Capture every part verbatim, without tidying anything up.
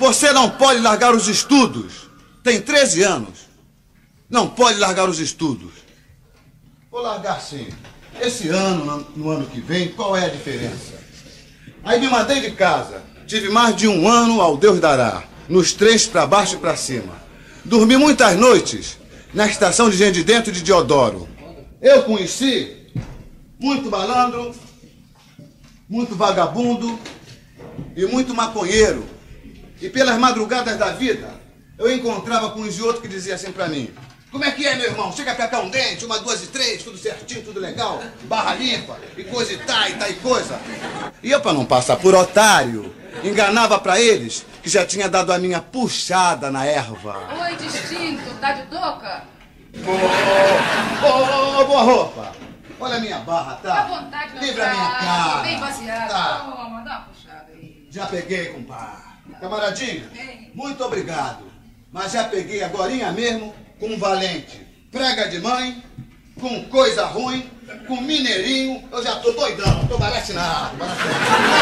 Você não pode largar os estudos. Tem treze anos. Não pode largar os estudos. Vou largar sim. Esse ano, no ano que vem, qual é a diferença? Aí me mandei de casa. Tive mais de um ano ao Deus dará. Nos trens pra baixo e pra cima. Dormi muitas noites na estação de Gente de Dentro de Deodoro. Eu conheci muito malandro, muito vagabundo e muito maconheiro. E pelas madrugadas da vida, eu encontrava com uns e outros que diziam assim pra mim: como é que é, meu irmão? Chega pra cá um dente, uma, duas e três, tudo certinho, tudo legal, barra limpa, e coisa e tá, e tá e coisa. E eu, pra não passar por otário, enganava pra eles que já tinha dado a minha puxada na erva. Oi, distinto, tá de doca? Ô, ô, ô, boa roupa. Olha a minha barra, tá? Fica à vontade, meu Livra a minha cara. Bem baseado. Tá. Toma, dá uma puxada aí. Já peguei, compadre. Camaradinha, Bem. muito obrigado. Mas já peguei agorinha mesmo com um valente. Prega de mãe, com coisa ruim, com mineirinho. Eu já tô doidão, tô baratinado. baratinado.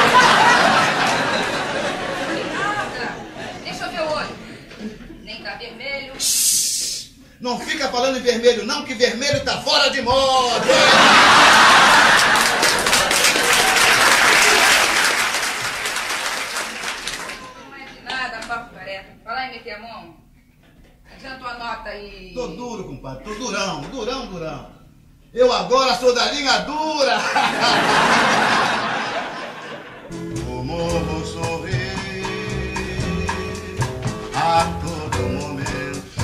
Nada. Deixa eu ver o olho. Nem tá vermelho. Não fica falando em vermelho não, que vermelho tá fora de moda. Não é de nada, papo careca. Vai lá e meter a mão. Adianta a nota aí. Tô duro, compadre, tô durão, durão, durão. Eu agora sou da linha dura. O morro sorri a todo momento.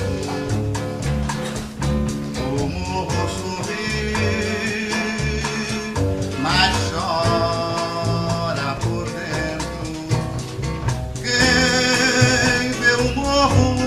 O morro sorri, mas chora por dentro. Quem vê o morro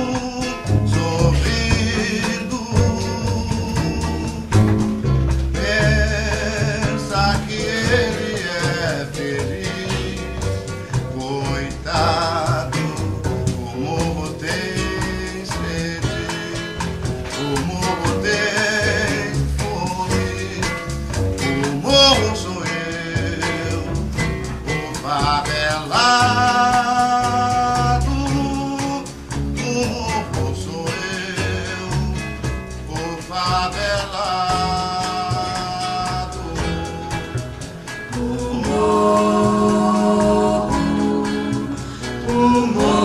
favelado.